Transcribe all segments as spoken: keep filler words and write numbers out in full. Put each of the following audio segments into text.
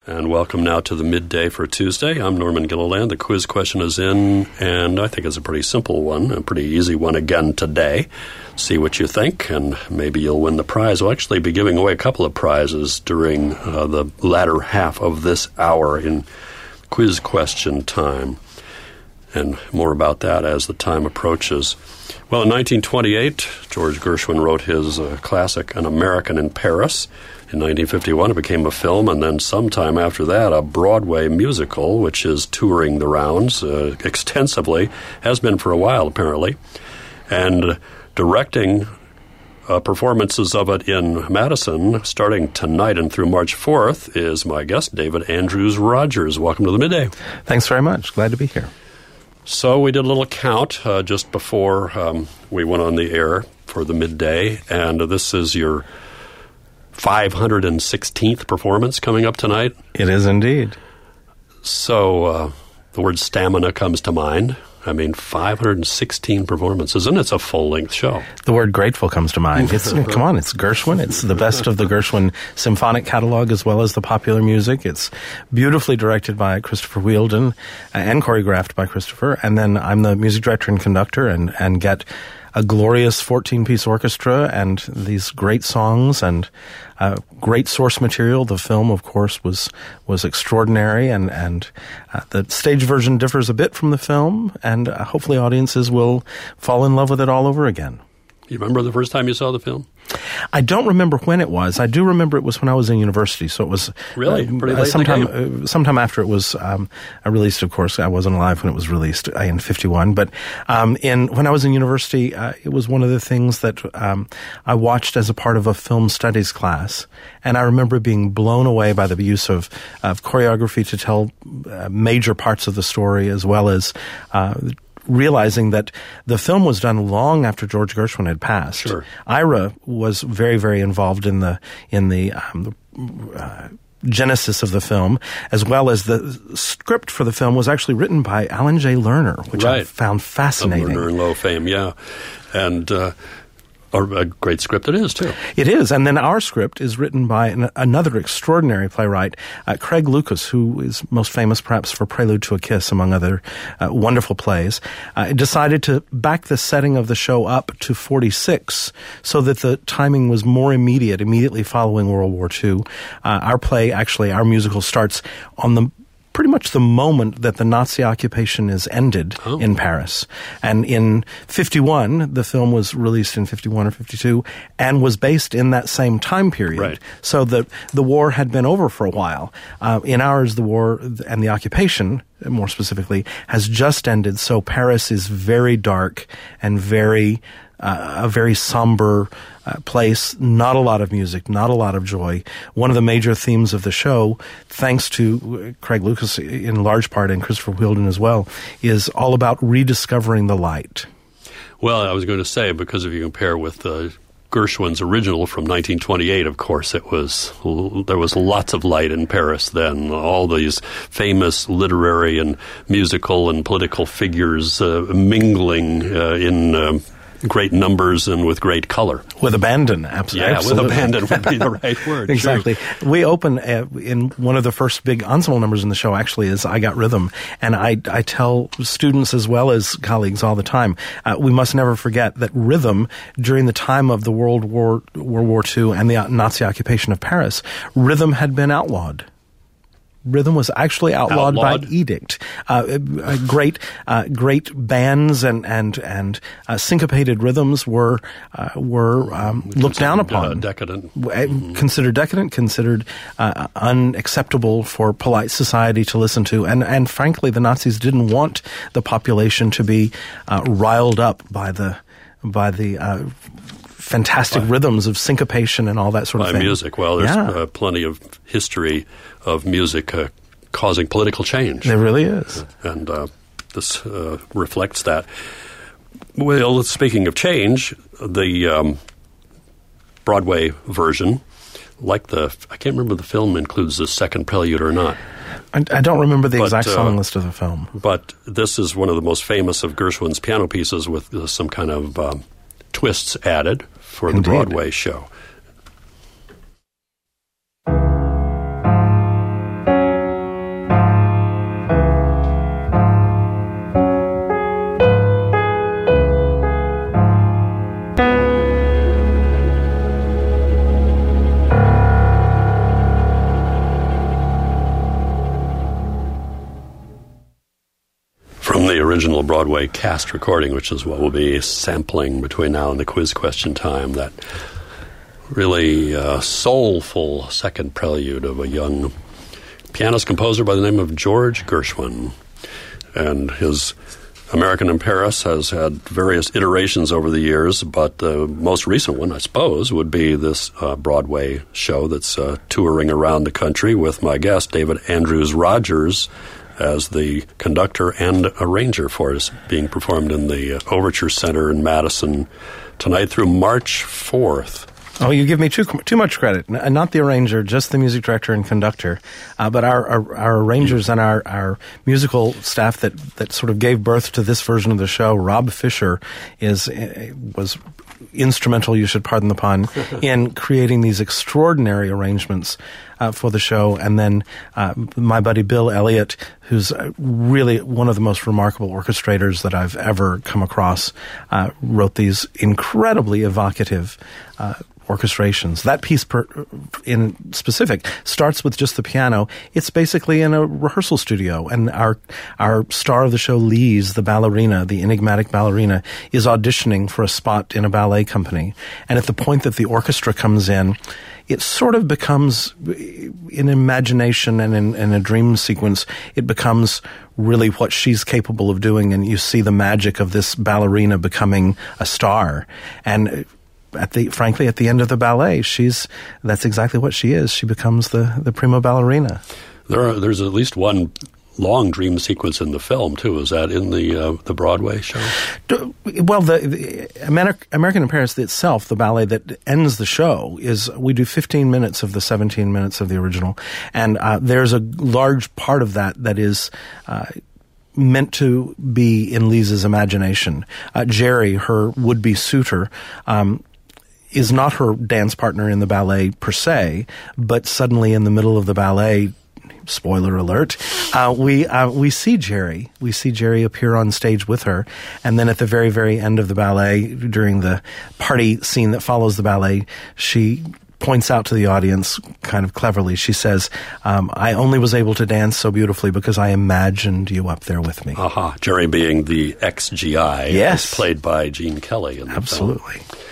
And welcome now to the midday for Tuesday. I'm Norman Gilliland. The quiz question is in, and I think it's a pretty simple one, a pretty easy one again today. See what you think, and maybe you'll win the prize. We'll actually be giving away a couple of prizes during uh, the latter half of this hour in quiz question time. And more about that as the time approaches. Well, in nineteen twenty-eight, George Gershwin wrote his uh, classic, An American in Paris. In nineteen fifty-one, it became a film, and then sometime after that, a Broadway musical, which is touring the rounds uh, extensively, has been for a while, apparently. And directing uh, performances of it in Madison, starting tonight and through March fourth, is my guest, David Andrews Rogers. Welcome to the Midday. Thanks very much. Glad to be here. So we did a little count uh, just before um, we went on the air for the midday, and uh, this is your five hundred sixteenth performance coming up tonight. It is indeed. So uh, the word stamina comes to mind. I mean, five hundred sixteen performances, and it's a full-length show. The word grateful comes to mind. It's come on, it's Gershwin. It's the best of the Gershwin symphonic catalog as well as the popular music. It's beautifully directed by Christopher Wheeldon and choreographed by Christopher. And then I'm the music director and conductor and, and get a glorious fourteen-piece orchestra and these great songs and uh, great source material. The film, of course, was was extraordinary, and and uh, the stage version differs a bit from the film, and uh, hopefully audiences will fall in love with it all over again. You remember the first time you saw the film? I don't remember when it was. I do remember it was when I was in university, so it was really uh, pretty late sometime. in the game. Uh, sometime after it was um, released. Of course, I wasn't alive when it was released uh, in fifty-one. But um, in when I was in university, uh, it was one of the things that um, I watched as a part of a film studies class, and I remember being blown away by the use of of choreography to tell uh, major parts of the story, as well as Uh, realizing that the film was done long after George Gershwin had passed. Sure. Ira was very, very involved in the in the, um, the uh, genesis of the film, as well as the script for the film was actually written by Alan J. Lerner, which right. I found fascinating. Of Lerner and Lowe fame, yeah, and. Uh, A, a great script it is, too. It is. And then our script is written by an, another extraordinary playwright, uh, Craig Lucas, who is most famous perhaps for Prelude to a Kiss, among other uh, wonderful plays. Uh, decided to back the setting of the show up to forty-six so that the timing was more immediate, immediately following World War Two. Uh, our play, actually, our musical starts on the pretty much the moment that the Nazi occupation is ended oh. in Paris. And in fifty-one, the film was released in fifty-one or fifty-two and was based in that same time period. Right. So the, the war had been over for a while. Uh, in ours, the war and the occupation, more specifically, has just ended. So Paris is very dark and very Uh, a very somber uh, place, not a lot of music, not a lot of joy. One of the major themes of the show, thanks to uh, Craig Lucas in large part and Christopher Wheeldon as well, is all about rediscovering the light. Well, I was going to say, because if you compare with uh, Gershwin's original from nineteen twenty-eight, of course, it was there was lots of light in Paris then. All these famous literary and musical and political figures uh, mingling uh, in Uh, great numbers and with great color. With abandon, absolutely. Yeah, with abandon would be the right word. Exactly. Sure. We open uh, in one of the first big ensemble numbers in the show, actually, is I Got Rhythm. And I, I tell students as well as colleagues all the time, uh, we must never forget that rhythm during the time of the World War, World War Two and the Nazi occupation of Paris, rhythm had been outlawed. Rhythm was actually outlawed, outlawed? by edict. Uh, uh, great, uh, great bands and and and uh, syncopated rhythms were uh, were um, looked down upon. Uh, decadent, mm-hmm. Considered decadent, considered uh, unacceptable for polite society to listen to, and and frankly, the Nazis didn't want the population to be uh, riled up by the by the. Uh, fantastic by, rhythms of syncopation and all that sort of by thing. By music. Well, there's yeah. uh, plenty of history of music uh, causing political change. There really is. And uh, this uh, reflects that. Well, speaking of change, the um, Broadway version, like the, I can't remember if the film includes the second prelude or not. I, I don't remember the but, exact song uh, list of the film. But this is one of the most famous of Gershwin's piano pieces with uh, some kind of um, twists added for Indeed. the Broadway show. the original Broadway cast recording, which is what we'll be sampling between now and the quiz question time, that really uh, soulful second prelude of a young pianist composer by the name of George Gershwin. And his American in Paris has had various iterations over the years, but the most recent one, I suppose, would be this uh, Broadway show that's uh, touring around the country with my guest, David Andrews Rogers, as the conductor and arranger for it, being performed in the uh, Overture Center in Madison tonight through March fourth. Oh, you give me too too much credit. N- not the arranger, just the music director and conductor. Uh, but our, our our arrangers and our, our musical staff that, that sort of gave birth to this version of the show, Rob Fisher, is uh, was instrumental, you should pardon the pun, in creating these extraordinary arrangements uh, for the show. And then uh, my buddy Bill Elliott, who's really one of the most remarkable orchestrators that I've ever come across, uh, wrote these incredibly evocative uh orchestrations. That piece per, in specific starts with just the piano. It's basically in a rehearsal studio, and our our star of the show, Lise, the ballerina, the enigmatic ballerina, is auditioning for a spot in a ballet company. And at the point that the orchestra comes in, it sort of becomes, in imagination and in, in a dream sequence, it becomes really what she's capable of doing, and you see the magic of this ballerina becoming a star. And At the, frankly, at the end of the ballet, she's, that's exactly what she is. She becomes the, the prima ballerina. There are, there's at least one long dream sequence in the film, too. Is that in the uh, the Broadway show? Well, the, the American, American in Paris itself, the ballet that ends the show, is we do fifteen minutes of the seventeen minutes of the original. And uh, there's a large part of that that is Uh, meant to be in Lisa's imagination. Uh, Jerry, her would-be suitor, um, is not her dance partner in the ballet per se, but suddenly in the middle of the ballet, spoiler alert, uh, we uh, we see Jerry. We see Jerry appear on stage with her, and then at the very, very end of the ballet, during the party scene that follows the ballet, she points out to the audience, kind of cleverly, she says, um, I only was able to dance so beautifully because I imagined you up there with me. Aha, uh-huh. Jerry being the ex-G I, yes, played by Gene Kelly in the Absolutely. film.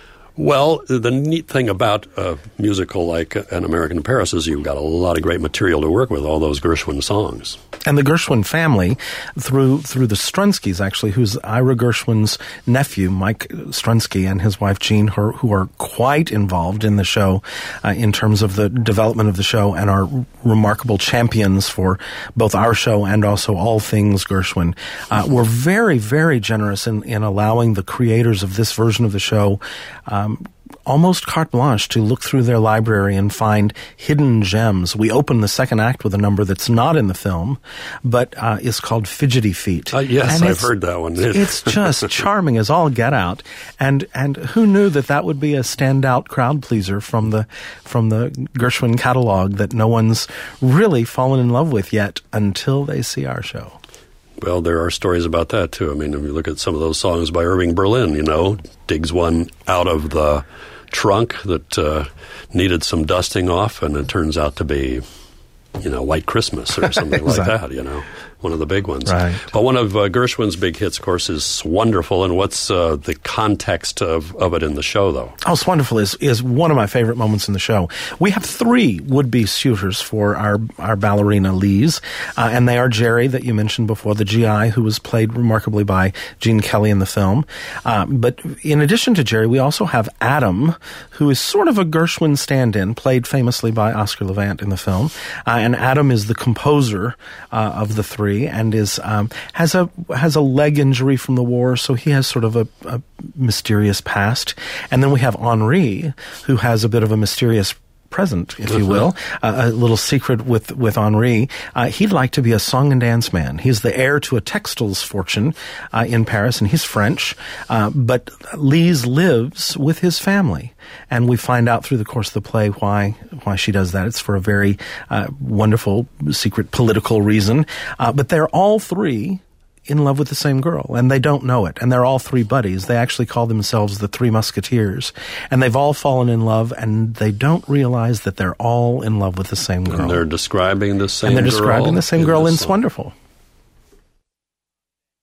Well, the neat thing about a musical like An American in Paris is you've got a lot of great material to work with, all those Gershwin songs. And the Gershwin family, through through the Strunskys, actually, who's Ira Gershwin's nephew, Mike Strunsky, and his wife, Jean, who, who are quite involved in the show uh, in terms of the development of the show and are remarkable champions for both our show and also all things Gershwin, uh, were very, very generous in, in allowing the creators of this version of the show um, almost carte blanche to look through their library and find hidden gems. We open the second act with a number that's not in the film, but uh, is called Fidgety Feet. Uh, yes, and I've heard that one. It's just charming as all get out. And and who knew that that would be a standout crowd pleaser from the from the Gershwin catalog that no one's really fallen in love with yet until they see our show. Well, there are stories about that, too. I mean, if you look at some of those songs by Irving Berlin, you know, digs one out of the trunk that uh, needed some dusting off, and it turns out to be, you know, White Christmas or something exactly. like that, you know, one of the big ones. Right. But one of uh, Gershwin's big hits, of course, is Wonderful. And what's uh, the context of, of it in the show, though? Oh, It's Wonderful is, is one of my favorite moments in the show. We have three would-be suitors for our, our ballerina, Lise, uh, and they are Jerry, that you mentioned before, the G I, who was played remarkably by Gene Kelly in the film. Uh, but in addition to Jerry, we also have Adam, who is sort of a Gershwin stand-in, played famously by Oscar Levant in the film. Uh, and Adam is the composer uh, of the three, and is um, has a has a leg injury from the war, so he has sort of a, a mysterious past. And then we have Henri, who has a bit of a mysterious present, if you will, uh, a little secret with with Henri. Uh, he'd like to be a song and dance man. He's the heir to a textiles fortune uh, in Paris, and he's French. Uh, but Lise lives with his family, and we find out through the course of the play why why she does that. It's for a very uh, wonderful secret political reason. Uh, but they're all three in love with the same girl, and they don't know it. And they're all three buddies. They actually call themselves the Three Musketeers. And they've all fallen in love, and they don't realize that they're all in love with the same girl. And they're describing the same girl. And they're describing girl the same girl in It's song. Wonderful.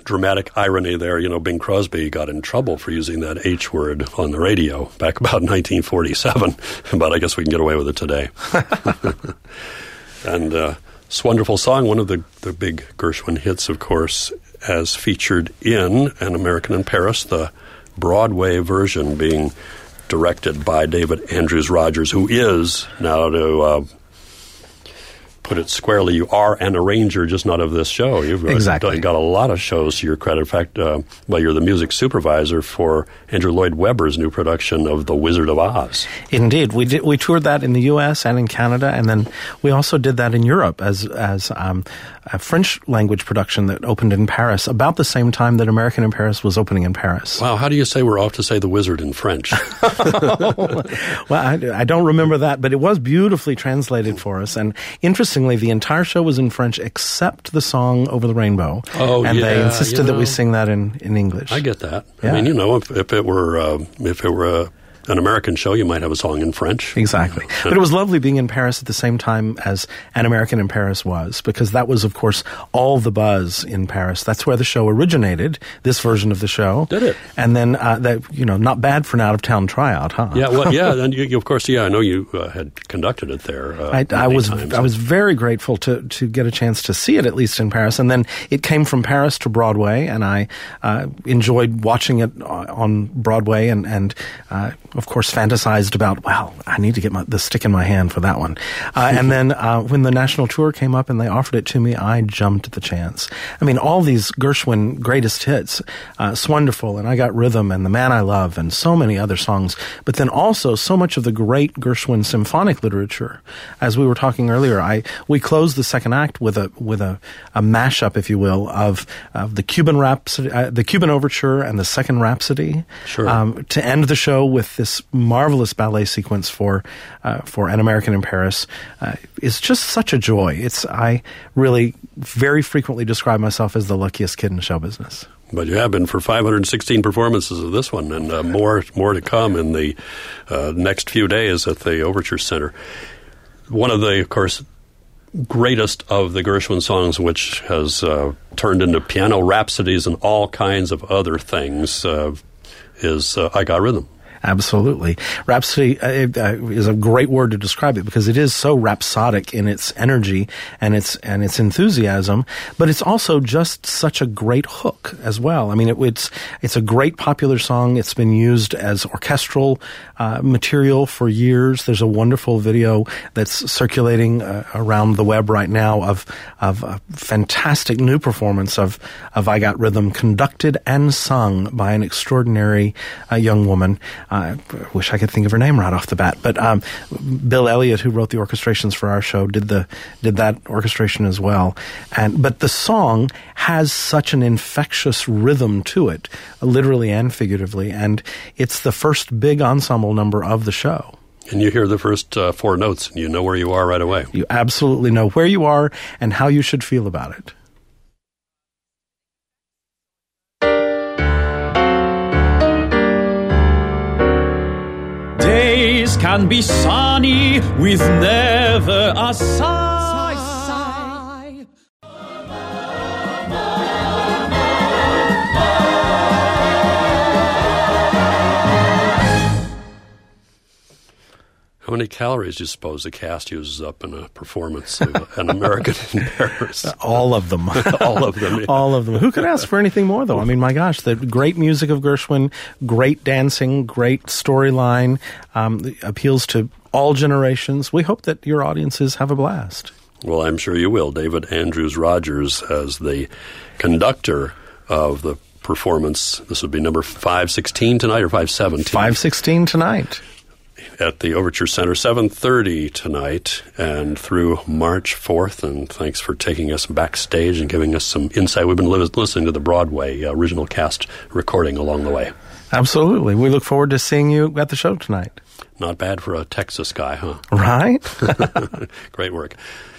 dramatic irony there. You know, Bing Crosby got in trouble for using that H word on the radio back about nineteen forty-seven, but I guess we can get away with it today. And uh, this wonderful song, one of the, the big Gershwin hits, of course, as featured in An American in Paris, the Broadway version being directed by David Andrews Rogers, who is, now to uh, put it squarely, you are an arranger, just not of this show. You've exactly. got a lot of shows to your credit. In fact, uh, well, you're the music supervisor for Andrew Lloyd Webber's new production of The Wizard of Oz. Indeed. We did, we toured that in the U S and in Canada, and then we also did that in Europe as as um, a French-language production that opened in Paris about the same time that American in Paris was opening in Paris. Wow, how do you say we're off to say The Wizard in French? Well, I, I don't remember that, but it was beautifully translated for us, and interestingly, the entire show was in French except the song Over the Rainbow. Oh, and yeah, they insisted you know, that we sing that in, in English. I get that. Yeah. I mean, you know, if, if it were uh, if it were uh, an American show, you might have a song in French. Exactly. But it was lovely being in Paris at the same time as An American in Paris was, because that was, of course, all the buzz in Paris. That's where the show originated, this version of the show. Did it? And then, uh, that, you know, not bad for an out-of-town tryout, huh? Yeah, well, yeah, and you, you, of course, yeah, I know you uh, had conducted it there. Uh, I, I was times. I was very grateful to, to get a chance to see it, at least in Paris. And then it came from Paris to Broadway, and I uh, enjoyed watching it on Broadway and, and uh, of course, fantasized about, wow, I need to get my, the stick in my hand for that one. Uh, and then uh, when the national tour came up and they offered it to me, I jumped at the chance. I mean, all these Gershwin greatest hits, uh, It's Wonderful, and I Got Rhythm, and The Man I Love, and so many other songs. But then also so much of the great Gershwin symphonic literature. As we were talking earlier, I we closed the second act with a with a, a mashup, if you will, of, of the Cuban Rhapsody, uh, the Cuban Overture, and the Second Rhapsody. Sure. Um, to end the show with this marvelous ballet sequence for uh, for An American in Paris uh, is just such a joy. It's I really very frequently describe myself as the luckiest kid in show business. But you have been for five hundred sixteen performances of this one, and uh, more more to come in the uh, next few days at the Overture Center. One of the, of course, greatest of the Gershwin songs, which has uh, turned into piano rhapsodies and all kinds of other things, uh, is uh, I Got Rhythm. Absolutely. Rhapsody uh, uh, is a great word to describe it because it is so rhapsodic in its energy and its and its enthusiasm, but it's also just such a great hook as well. I mean, it, it's it's a great popular song. It's been used as orchestral uh, material for years. There's a wonderful video that's circulating uh, around the web right now of of a fantastic new performance of of I Got Rhythm, conducted and sung by an extraordinary uh, young woman. I wish I could think of her name right off the bat, but um, Bill Elliott, who wrote the orchestrations for our show, did the did that orchestration as well. And but the song has such an infectious rhythm to it, literally and figuratively, and it's the first big ensemble number of the show. And you hear the first uh, four notes, and you know where you are right away. You absolutely know where you are and how you should feel about it. Days can be sunny with never a sigh. sigh. How many calories do you suppose the cast uses up in a performance of An American in Paris? All of them. All of them. Yeah. All of them. Who could ask for anything more, though? I mean, my gosh, the great music of Gershwin, great dancing, great storyline, um, appeals to all generations. We hope that your audiences have a blast. Well, I'm sure you will. David Andrews Rogers as the conductor of the performance. This would be number five sixteen tonight or five seventeen? five sixteen tonight. At the Overture Center, seven thirty tonight and through March fourth. And thanks for taking us backstage and giving us some insight. We've been li- listening to the Broadway uh, original cast recording along the way. Absolutely. We look forward to seeing you at the show tonight. Not bad for a Texas guy, huh? Right? Great work.